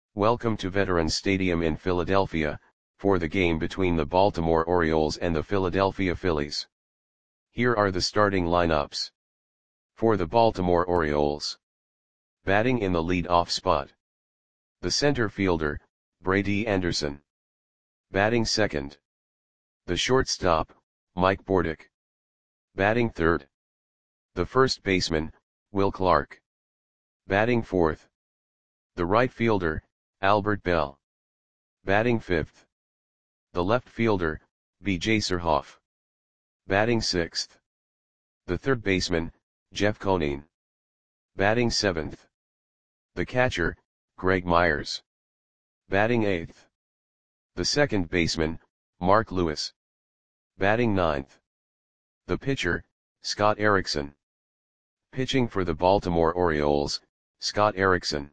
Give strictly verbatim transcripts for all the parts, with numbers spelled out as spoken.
Welcome to Veterans Stadium in Philadelphia, for the game between the Baltimore Orioles and the Philadelphia Phillies. Here are the starting lineups. For the Baltimore Orioles. Batting in the lead-off spot. The center fielder, Brady Anderson. Batting second. The shortstop, Mike Bordick. Batting third. The first baseman, Will Clark. Batting fourth. The right fielder, Albert Belle. Batting fifth. The left fielder, B J Surhoff. Batting sixth. The third baseman, Jeff Conine. Batting seventh. The catcher, Greg Myers. Batting eighth. The second baseman, Mark Lewis. Batting ninth. The pitcher, Scott Erickson. Pitching for the Baltimore Orioles, Scott Erickson.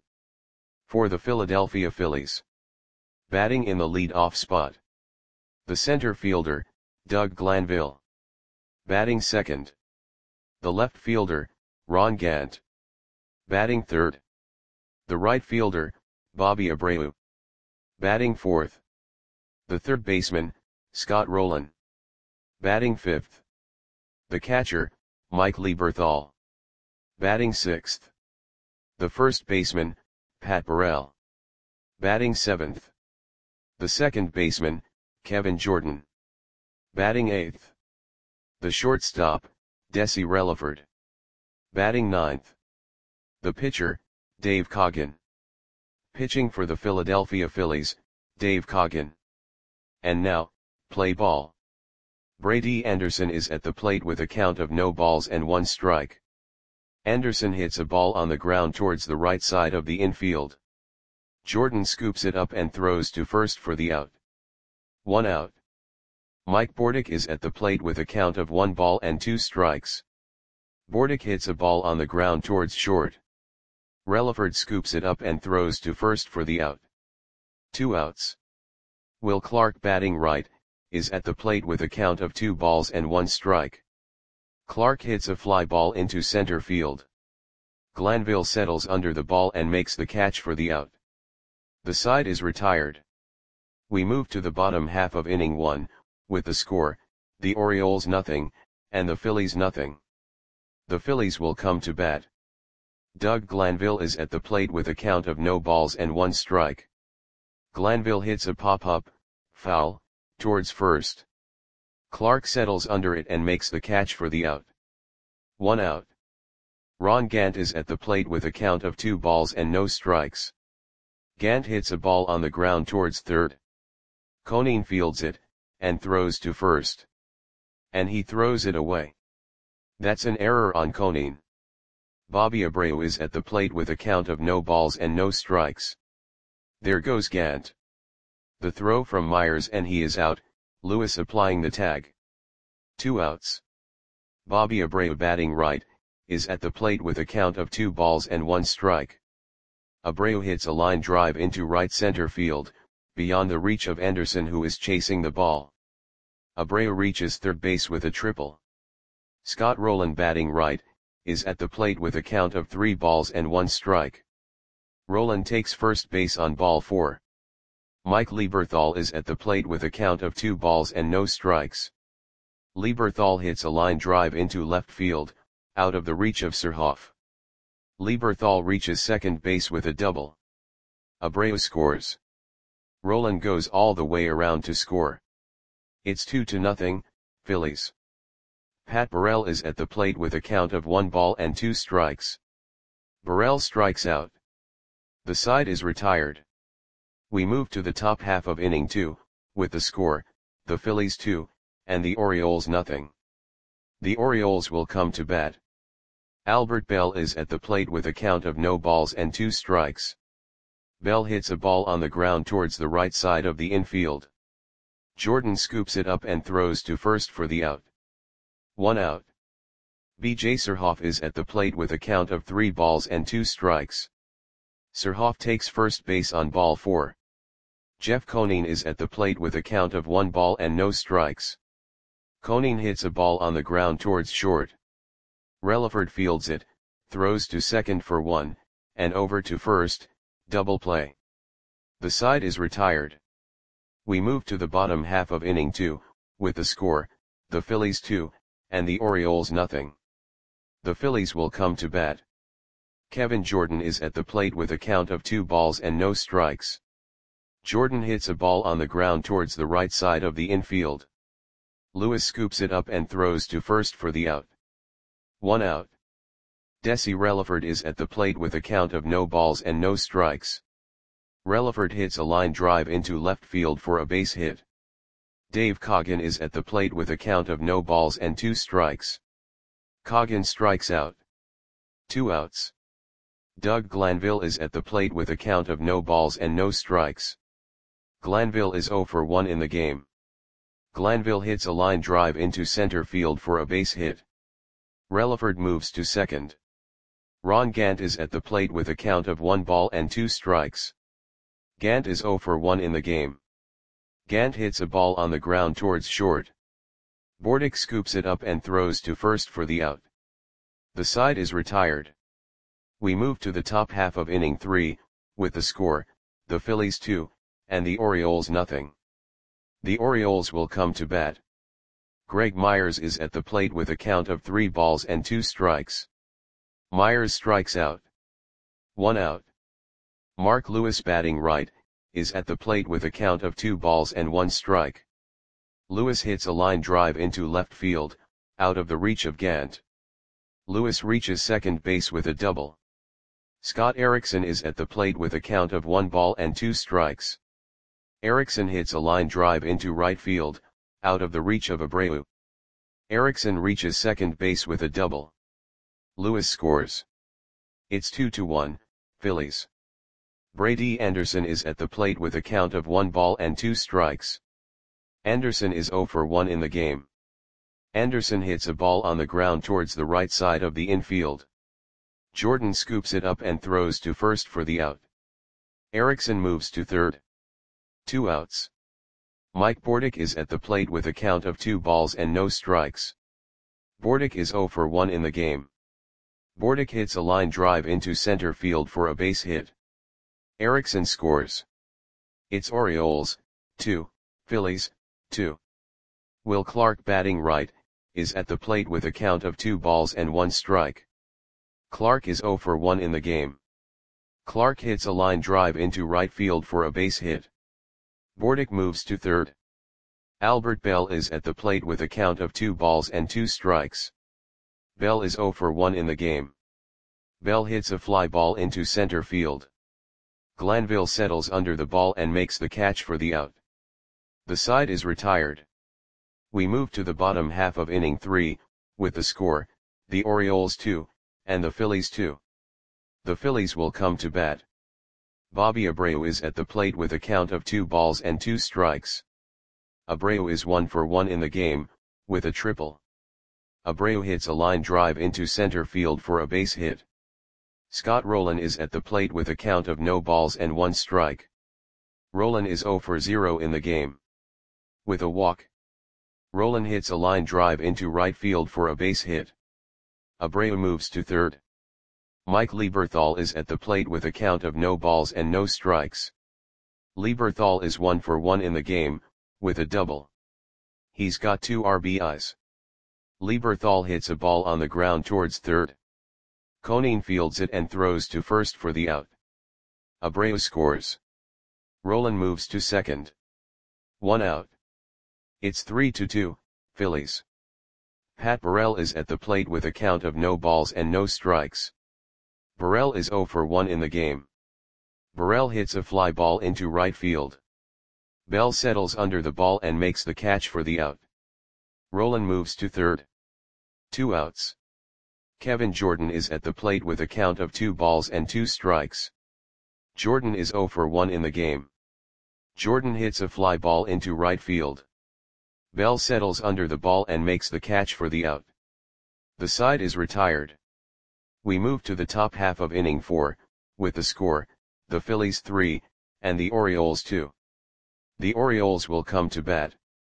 For the Philadelphia Phillies. Batting in the lead-off spot. The center fielder, Doug Glanville. Batting second. The left fielder, Ron Gant. Batting third. The right fielder, Bobby Abreu. Batting fourth. The third baseman, Scott Rolen. Batting fifth. The catcher, Mike Lieberthal. Batting sixth. The first baseman, Pat Burrell. Batting seventh. The second baseman, Kevin Jordan. Batting eighth. The shortstop, Desi Relaford. Batting ninth. The pitcher, Dave Coggin. Pitching for the Philadelphia Phillies, Dave Coggin. And now, play ball. Brady Anderson is at the plate with a count of no balls and one strike. Anderson hits a ball on the ground towards the right side of the infield. Jordan scoops it up and throws to first for the out. One out. Mike Bordick is at the plate with a count of one ball and two strikes. Bordick hits a ball on the ground towards short. Relaford scoops it up and throws to first for the out. Two outs. Will Clark, batting right, is at the plate with a count of two balls and one strike. Clark hits a fly ball into center field. Glanville settles under the ball and makes the catch for the out. The side is retired. We move to the bottom half of inning one, with the score, the Orioles nothing, and the Phillies nothing. The Phillies will come to bat. Doug Glanville is at the plate with a count of no balls and one strike. Glanville hits a pop-up, foul, towards first. Clark settles under it and makes the catch for the out. One out. Ron Gant is at the plate with a count of two balls and no strikes. Gant hits a ball on the ground towards third. Conine fields it, and throws to first. And he throws it away. That's an error on Conine. Bobby Abreu is at the plate with a count of no balls and no strikes. There goes Gant. The throw from Myers and he is out, Lewis applying the tag. Two outs. Bobby Abreu, batting right, is at the plate with a count of two balls and one strike. Abreu hits a line drive into right center field, beyond the reach of Anderson, who is chasing the ball. Abreu reaches third base with a triple. Scott Rolen, batting right, is at the plate with a count of three balls and one strike. Rolen takes first base on ball four. Mike Lieberthal is at the plate with a count of two balls and no strikes. Lieberthal hits a line drive into left field, out of the reach of Surhoff. Lieberthal reaches second base with a double. Abreu scores. Rolen goes all the way around to score. It's two to nothing, Phillies. Pat Burrell is at the plate with a count of one ball and two strikes. Burrell strikes out. The side is retired. We move to the top half of inning two, with the score, the Phillies two, and the Orioles nothing. The Orioles will come to bat. Albert Belle is at the plate with a count of no balls and two strikes. Belle hits a ball on the ground towards the right side of the infield. Jordan scoops it up and throws to first for the out. One out. B J Surhoff is at the plate with a count of three balls and two strikes. Surhoff takes first base on ball four. Jeff Conine is at the plate with a count of one ball and no strikes. Conine hits a ball on the ground towards short. Relaford fields it, throws to second for one, and over to first, double play. The side is retired. We move to the bottom half of inning two, with the score, the Phillies two, and the Orioles nothing. The Phillies will come to bat. Kevin Jordan is at the plate with a count of two balls and no strikes. Jordan hits a ball on the ground towards the right side of the infield. Lewis scoops it up and throws to first for the out. One out. Desi Relaford is at the plate with a count of no balls and no strikes. Relaford hits a line drive into left field for a base hit. Dave Coggin is at the plate with a count of no balls and two strikes. Coggin strikes out. Two outs. Doug Glanville is at the plate with a count of no balls and no strikes. Glanville is zero for one in the game. Glanville hits a line drive into center field for a base hit. Relaford moves to second. Ron Gant is at the plate with a count of one ball and two strikes. Gant is zero for one in the game. Gant hits a ball on the ground towards short. Bordick scoops it up and throws to first for the out. The side is retired. We move to the top half of inning three, with the score, the Phillies two, and the Orioles nothing. The Orioles will come to bat. Greg Myers is at the plate with a count of three balls and two strikes. Myers strikes out. One out. Mark Lewis, batting right, is at the plate with a count of two balls and one strike. Lewis hits a line drive into left field, out of the reach of Gant. Lewis reaches second base with a double. Scott Erickson is at the plate with a count of one ball and two strikes. Erickson hits a line drive into right field, out of the reach of Abreu. Erickson reaches second base with a double. Lewis scores. It's two to one, Phillies. Brady Anderson is at the plate with a count of one ball and two strikes. Anderson is zero for one in the game. Anderson hits a ball on the ground towards the right side of the infield. Jordan scoops it up and throws to first for the out. Erickson moves to third. Two outs. Mike Bordick is at the plate with a count of two balls and no strikes. Bordick is zero for one in the game. Bordick hits a line drive into center field for a base hit. Erickson scores. It's Orioles, two, Phillies, two. Will Clark, batting right, is at the plate with a count of two balls and one strike. Clark is zero for one in the game. Clark hits a line drive into right field for a base hit. Bordick moves to third. Albert Bell is at the plate with a count of two balls and two strikes. Bell is zero for one in the game. Bell hits a fly ball into center field. Glanville settles under the ball and makes the catch for the out. The side is retired. We move to the bottom half of inning three, with the score, the Orioles two, and the Phillies two. The Phillies will come to bat. Bobby Abreu is at the plate with a count of two balls and two strikes. Abreu is one for one in the game, with a triple. Abreu hits a line drive into center field for a base hit. Scott Rowland is at the plate with a count of no balls and one strike. Rowland is zero for zero in the game. With a walk. Rowland hits a line drive into right field for a base hit. Abreu moves to third. Mike Lieberthal is at the plate with a count of no balls and no strikes. Lieberthal is one for one in the game, with a double. He's got two R B Is. Lieberthal hits a ball on the ground towards third. Conine fields it and throws to first for the out. Abreu scores. Rowland moves to second. One out. It's three to two, Phillies. Pat Burrell is at the plate with a count of no balls and no strikes. Burrell is zero for one in the game. Burrell hits a fly ball into right field. Bell settles under the ball and makes the catch for the out. Rowland moves to third. Two outs. Kevin Jordan is at the plate with a count of two balls and two strikes. Jordan is zero for one in the game. Jordan hits a fly ball into right field. Bell settles under the ball and makes the catch for the out. The side is retired. We move to the top half of inning four, with the score, the Phillies three, and the Orioles two. The Orioles will come to bat.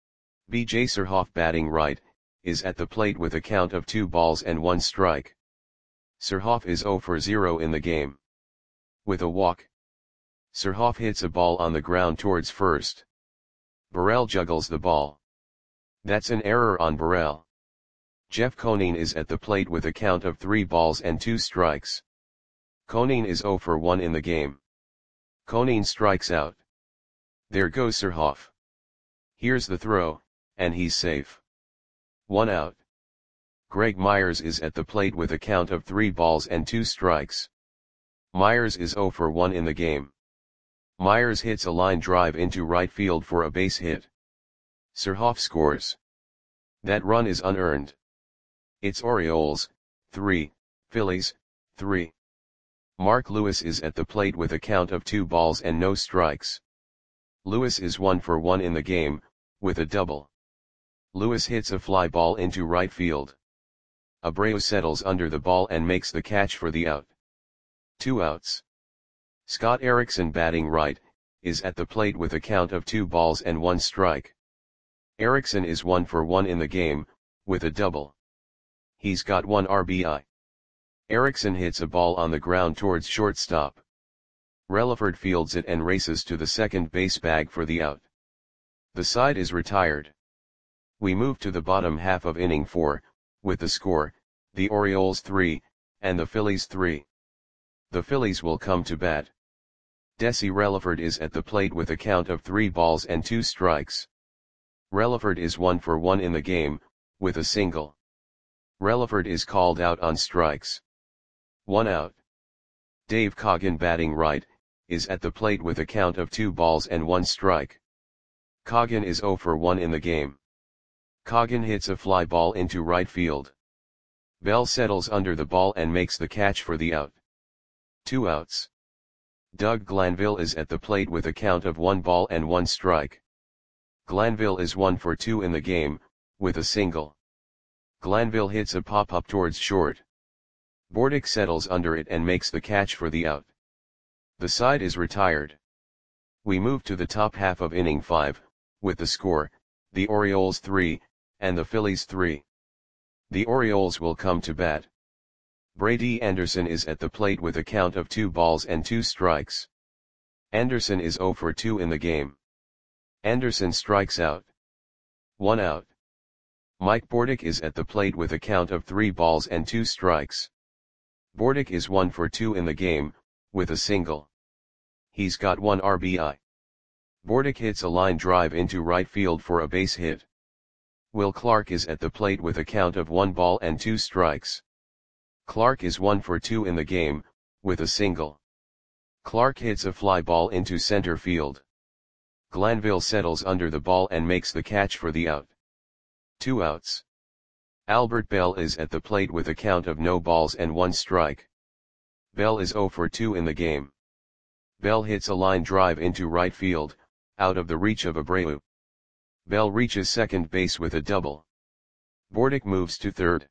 B J Surhoff, batting right, is at the plate with a count of two balls and one strike. Surhoff is zero for zero in the game. With a walk. Surhoff hits a ball on the ground towards first. Burrell juggles the ball. That's an error on Burrell. Jeff Koning is at the plate with a count of three balls and two strikes. Koning is zero for one in the game. Koning strikes out. There goes Surhoff. Here's the throw, and he's safe. One out. Greg Myers is at the plate with a count of three balls and two strikes. Myers is zero for one in the game. Myers hits a line drive into right field for a base hit. Surhoff scores. That run is unearned. It's Orioles, three, Phillies, three. Mark Lewis is at the plate with a count of two balls and no strikes. Lewis is one for one in the game, with a double. Lewis hits a fly ball into right field. Abreu settles under the ball and makes the catch for the out. Two outs. Scott Erickson, batting right, is at the plate with a count of two balls and one strike. Erickson is one for one in the game, with a double. He's got one R B I. Erickson hits a ball on the ground towards shortstop. Relaford fields it and races to the second base bag for the out. The side is retired. We move to the bottom half of inning four, with the score, the Orioles three, and the Phillies three. The Phillies will come to bat. Desi Relaford is at the plate with a count of three balls and two strikes. Relaford is one for one in the game, with a single. Relaford is called out on strikes. One out. Dave Coggin, batting right, is at the plate with a count of two balls and one strike. Coggin is zero for one in the game. Coggin hits a fly ball into right field. Bell settles under the ball and makes the catch for the out. Two outs. Doug Glanville is at the plate with a count of one ball and one strike. Glanville is one for two in the game, with a single. Glanville hits a pop-up towards short. Bordick settles under it and makes the catch for the out. The side is retired. We move to the top half of inning five, with the score, the Orioles three, and the Phillies three. The Orioles will come to bat. Brady Anderson is at the plate with a count of two balls and two strikes. Anderson is zero for two in the game. Anderson strikes out. One out. Mike Bordick is at the plate with a count of three balls and two strikes. Bordick is one for two in the game, with a single. He's got one R B I. Bordick hits a line drive into right field for a base hit. Will Clark is at the plate with a count of one ball and two strikes. Clark is one for two in the game, with a single. Clark hits a fly ball into center field. Glanville settles under the ball and makes the catch for the out. Two outs. Albert Bell is at the plate with a count of no balls and one strike. Bell is zero for two in the game. Bell hits a line drive into right field, out of the reach of Abreu. Bell reaches second base with a double. Bordick moves to third.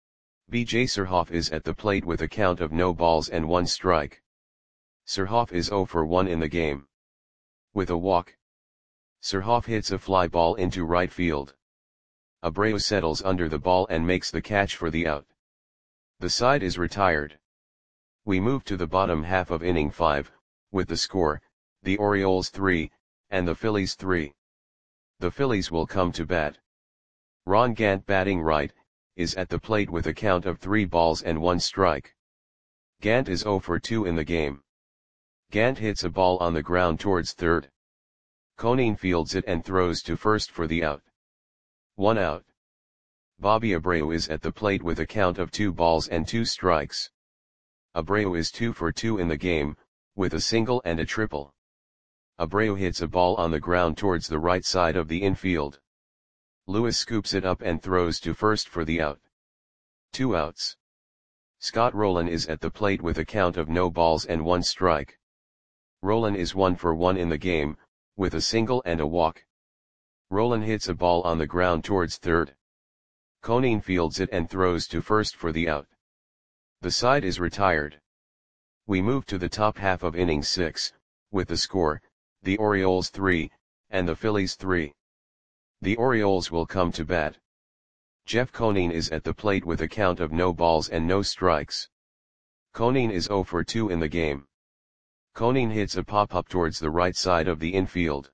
B J Surhoff is at the plate with a count of no balls and one strike. Surhoff is zero for one in the game. With a walk. Surhoff hits a fly ball into right field. Abreu settles under the ball and makes the catch for the out. The side is retired. We move to the bottom half of inning five, with the score, the Orioles three, and the Phillies three. The Phillies will come to bat. Ron Gant, batting right, is at the plate with a count of three balls and one strike. Gant is zero for two in the game. Gant hits a ball on the ground towards third. Koning fields it and throws to first for the out. One out. Bobby Abreu is at the plate with a count of two balls and two strikes. Abreu is two for two in the game, with a single and a triple. Abreu hits a ball on the ground towards the right side of the infield. Lewis scoops it up and throws to first for the out. Two outs. Scott Rowland is at the plate with a count of no balls and one strike. Rowland is one for one in the game, with a single and a walk. Rowland hits a ball on the ground towards third. Koning fields it and throws to first for the out. The side is retired. We move to the top half of inning six, with the score, the Orioles three, and the Phillies three. The Orioles will come to bat. Jeff Koning is at the plate with a count of no balls and no strikes. Koning is zero for two in the game. Koning hits a pop-up towards the right side of the infield.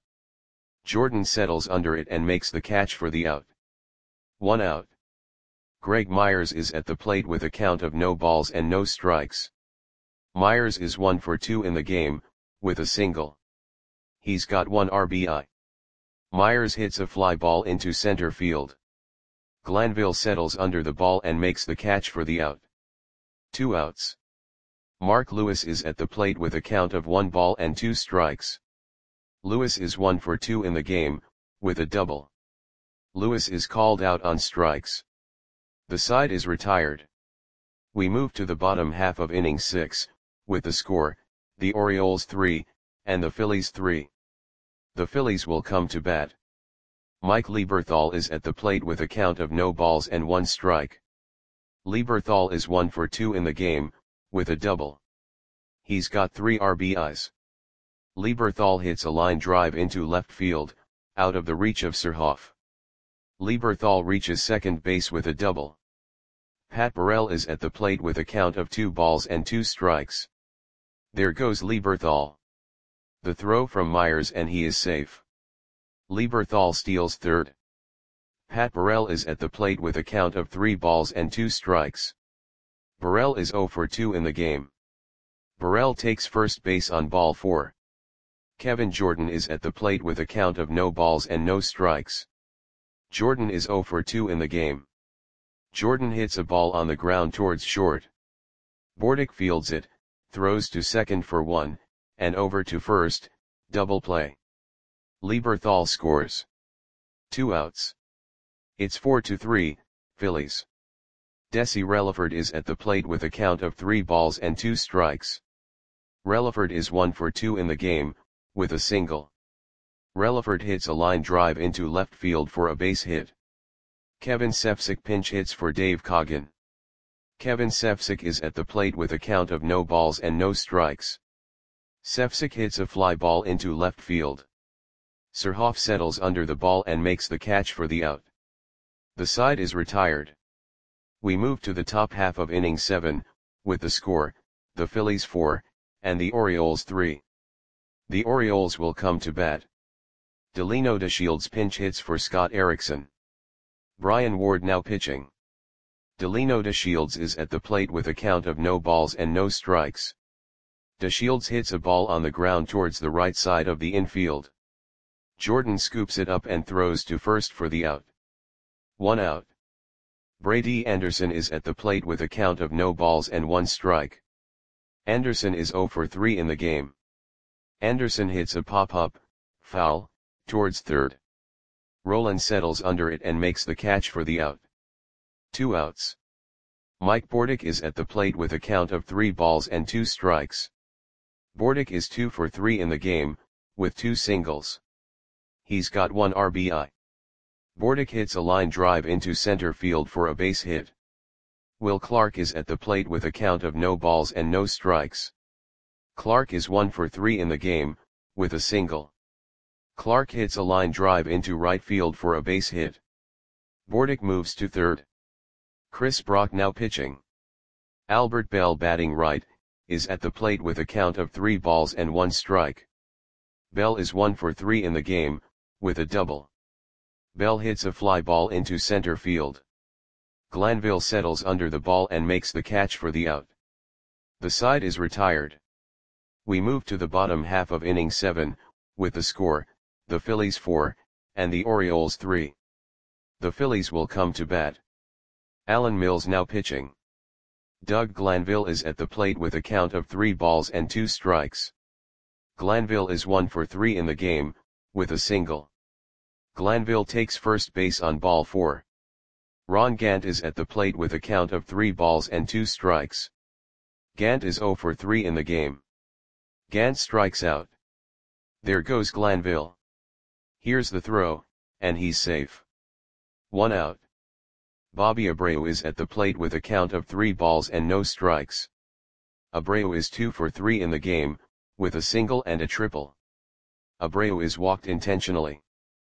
Jordan settles under it and makes the catch for the out. One out. Greg Myers is at the plate with a count of no balls and no strikes. Myers is one for two in the game, with a single. He's got one R B I. Myers hits a fly ball into center field. Glanville settles under the ball and makes the catch for the out. Two outs. Mark Lewis is at the plate with a count of one ball and two strikes. Lewis is one for two in the game, with a double. Lewis is called out on strikes. The side is retired. We move to the bottom half of inning six, with the score, the Orioles three, and the Phillies three. The Phillies will come to bat. Mike Lieberthal is at the plate with a count of no balls and one strike. Lieberthal is one for two in the game, with a double. He's got three R B Is. Lieberthal hits a line drive into left field, out of the reach of Surhoff. Lieberthal reaches second base with a double. Pat Burrell is at the plate with a count of two balls and two strikes. There goes Lieberthal. The throw from Myers and he is safe. Lieberthal steals third. Pat Burrell is at the plate with a count of three balls and two strikes. Burrell is zero for two in the game. Burrell takes first base on ball four. Kevin Jordan is at the plate with a count of no balls and no strikes. Jordan is zero for two in the game. Jordan hits a ball on the ground towards short. Bordick fields it, throws to second for one, and over to first, double play. Lieberthal scores. Two outs. It's four to three, Phillies. Desi Relaford is at the plate with a count of three balls and two strikes. Relaford is one for two in the game, with a single. Relaford hits a line drive into left field for a base hit. Kevin Sefcik pinch hits for Dave Coggin. Kevin Sefcik is at the plate with a count of no balls and no strikes. Sefcik hits a fly ball into left field. Surhoff settles under the ball and makes the catch for the out. The side is retired. We move to the top half of inning seven, with the score, the Phillies four, and the Orioles three. The Orioles will come to bat. Delino DeShields pinch hits for Scott Erickson. Brian Ward now pitching. Delino DeShields is at the plate with a count of no balls and no strikes. DeShields hits a ball on the ground towards the right side of the infield. Jordan scoops it up and throws to first for the out. One out. Brady Anderson is at the plate with a count of no balls and one strike. Anderson is zero for three in the game. Anderson hits a pop-up, foul, towards third. Roland settles under it and makes the catch for the out. Two outs. Mike Bordick is at the plate with a count of three balls and two strikes. Bordick is two for three in the game, with two singles. He's got one R B I. Bordick hits a line drive into center field for a base hit. Will Clark is at the plate with a count of no balls and no strikes. Clark is one for three in the game, with a single. Clark hits a line drive into right field for a base hit. Bordick moves to third. Chris Brock now pitching. Albert Bell batting right, is at the plate with a count of three balls and one strike. Bell is one for three in the game, with a double. Bell hits a fly ball into center field. Glanville settles under the ball and makes the catch for the out. The side is retired. We move to the bottom half of inning seven, with the score, the Phillies four, and the Orioles three. The Phillies will come to bat. Alan Mills now pitching. Doug Glanville is at the plate with a count of three balls and two strikes. Glanville is one for three in the game, with a single. Glanville takes first base on ball four. Ron Gant is at the plate with a count of three balls and two strikes. Gant is zero for three in the game. Gant strikes out. There goes Glanville. Here's the throw, and he's safe. One out. Bobby Abreu is at the plate with a count of three balls and no strikes. Abreu is two for three in the game, with a single and a triple. Abreu is walked intentionally.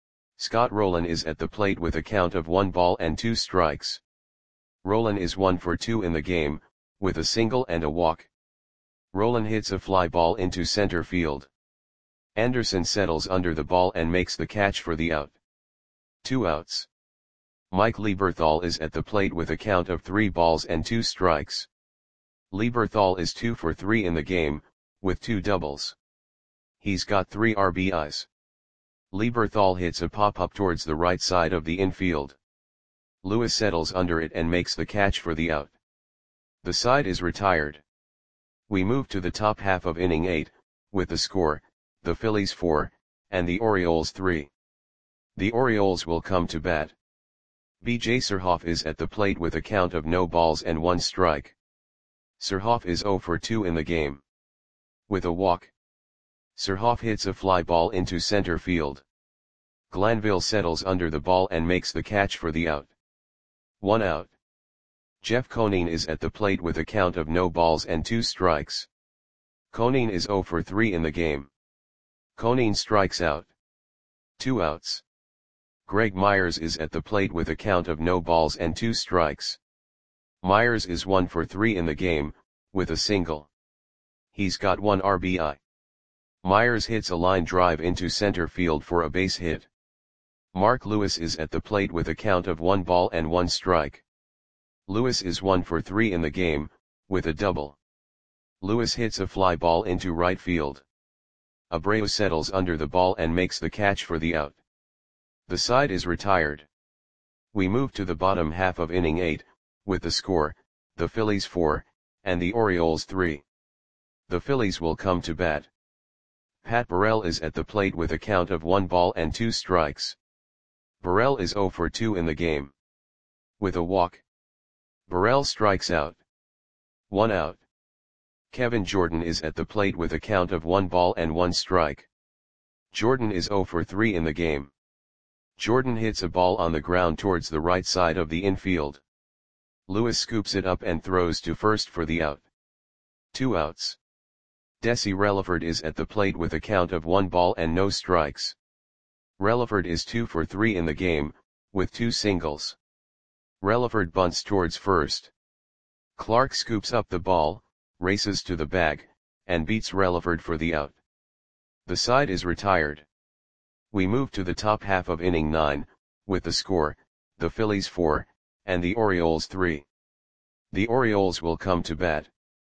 Scott Rowland is at the plate with a count of one ball and two strikes. Rowland is one for two in the game, with a single and a walk. Roland hits a fly ball into center field. Anderson settles under the ball and makes the catch for the out. Two outs. Mike Lieberthal is at the plate with a count of three balls and two strikes. Lieberthal is two for three in the game, with two doubles. He's got three R B Is. Lieberthal hits a pop-up towards the right side of the infield. Lewis settles under it and makes the catch for the out. The side is retired. We move to the top half of inning eight, with the score, the Phillies four, and the Orioles three. The Orioles will come to bat. B J Surhoff is at the plate with a count of no balls and one strike. Surhoff is zero for two in the game. With a walk. Surhoff hits a fly ball into center field. Glanville settles under the ball and makes the catch for the out. One out. Jeff Conine is at the plate with a count of no balls and two strikes. Conine is zero for three in the game. Conine strikes out. Two outs. Greg Myers is at the plate with a count of no balls and two strikes. Myers is one for three in the game, with a single. He's got one R B I. Myers hits a line drive into center field for a base hit. Mark Lewis is at the plate with a count of one ball and one strike. Lewis is one for three in the game, with a double. Lewis hits a fly ball into right field. Abreu settles under the ball and makes the catch for the out. The side is retired. We move to the bottom half of inning eight, with the score, the Phillies four, and the Orioles three. The Phillies will come to bat. Pat Burrell is at the plate with a count of one ball and two strikes. Burrell is zero for two in the game. With a walk. Burrell strikes out. One out. Kevin Jordan is at the plate with a count of one ball and one strike. Jordan is zero for three in the game. Jordan hits a ball on the ground towards the right side of the infield. Lewis scoops it up and throws to first for the out. Two outs. Desi Relaford is at the plate with a count of one ball and no strikes. Relaford is two for three in the game, with two singles. Relaford bunts towards first. Clark scoops up the ball, races to the bag, and beats Relaford for the out. The side is retired. We move to the top half of inning nine, with the score, the Phillies four, and the Orioles three. The Orioles will come to bat.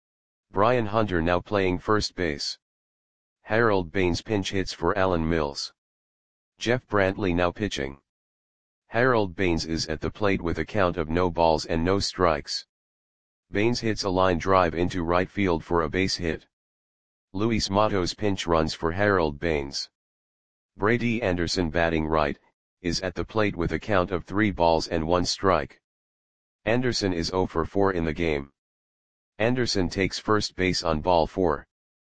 Brian Hunter now playing first base. Harold Baines pinch hits for Alan Mills. Jeff Brantley now pitching. Harold Baines is at the plate with a count of no balls and no strikes. Baines hits a line drive into right field for a base hit. Luis Matos pinch runs for Harold Baines. Brady Anderson batting right, is at the plate with a count of three balls and one strike. Anderson is zero for four in the game. Anderson takes first base on ball four.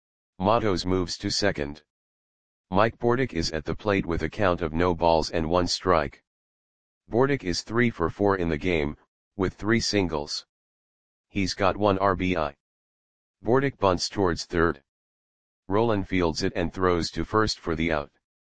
Matos moves to second. Mike Bordick is at the plate with a count of no balls and one strike. Bordick is three for four in the game, with three singles. He's got one R B I. Bordick bunts towards third. Roland fields it and throws to first for the out.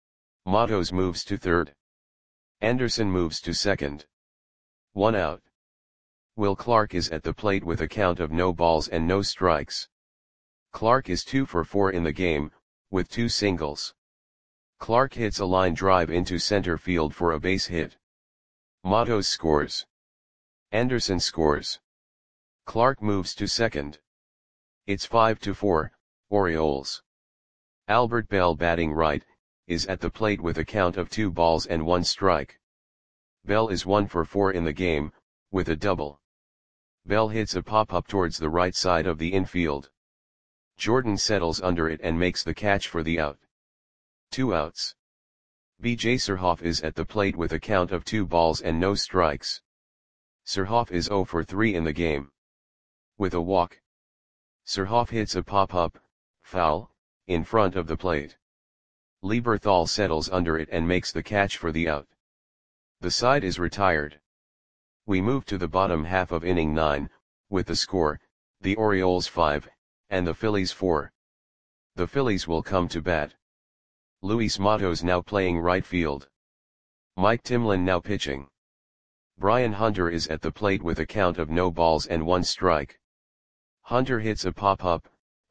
Matos moves to third. Anderson moves to second. One out. Will Clark is at the plate with a count of no balls and no strikes. Clark is two for four in the game, with two singles. Clark hits a line drive into center field for a base hit. Matos scores. Anderson scores. Clark moves to second. It's five to four, Orioles. Albert Bell batting right, is at the plate with a count of two balls and one strike. Bell is one for four in the game, with a double. Bell hits a pop-up towards the right side of the infield. Jordan settles under it and makes the catch for the out. Two outs. B J Surhoff is at the plate with a count of two balls and no strikes. Surhoff is zero for three in the game. With a walk. Surhoff hits a pop-up, foul, in front of the plate. Lieberthal settles under it and makes the catch for the out. The side is retired. We move to the bottom half of inning nine, with the score, the Orioles five, and the Phillies four. The Phillies will come to bat. Luis Matos now playing right field. Mike Timlin now pitching. Brian Hunter is at the plate with a count of no balls and one strike. Hunter hits a pop-up,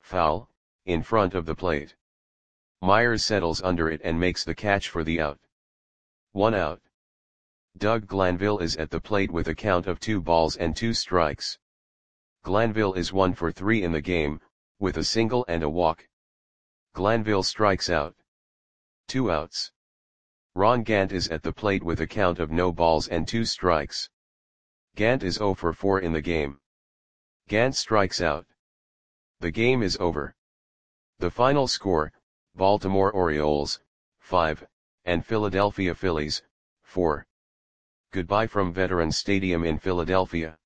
foul, in front of the plate. Myers settles under it and makes the catch for the out. One out. Doug Glanville is at the plate with a count of two balls and two strikes. Glanville is one for three in the game, with a single and a walk. Glanville strikes out. Two outs. Ron Gant is at the plate with a count of no balls and two strikes. Gant is zero for four in the game. Gant strikes out. The game is over. The final score, Baltimore Orioles, five, and Philadelphia Phillies, four. Goodbye from Veterans Stadium in Philadelphia.